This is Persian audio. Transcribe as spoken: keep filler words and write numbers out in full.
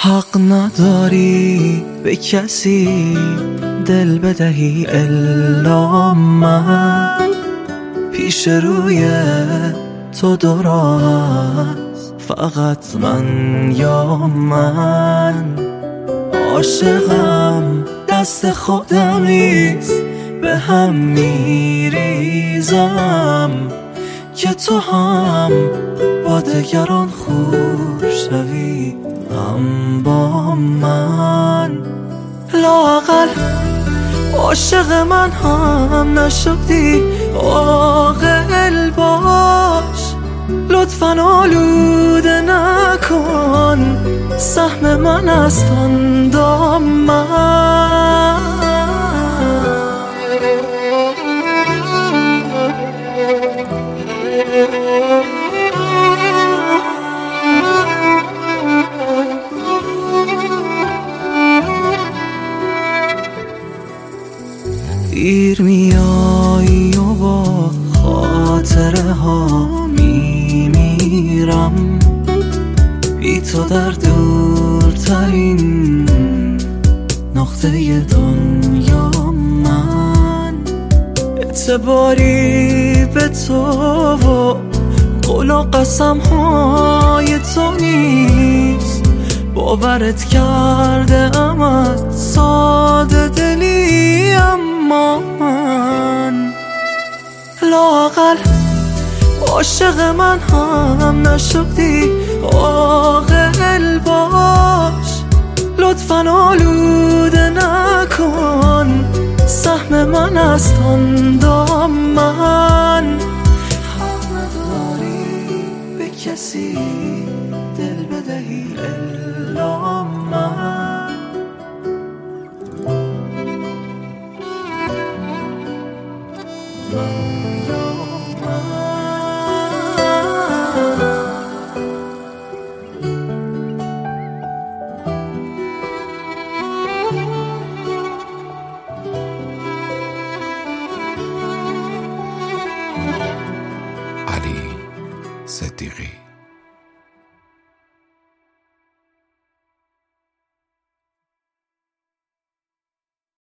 حق نداری به کسی دل بدهی الا من، پیش روی تو دو راه است، فقط من یا من. عاشقم دست خودمیست، به هم میریزم که تو هم با دگران خوب شوی، هم با من. لااقل عاشق من هم نشدی، عاقل باش، لطفاً آلوده نکن سهم من از آن دامن. دیر میایی و با خاطره ها میمیرم، بی تو در دورترین نقطه دنیا من. اعتباری به تو و قول و قسم های تو نیست، باورت کرده امت ساده دلی، اما من لااقل عاشق من هم نشدی، عاقل باش، لطفاً آلوده نکن سهم من از آن دامن. حق نداری به کسی دل بدهی الا من، من یا من. علی صدیقی.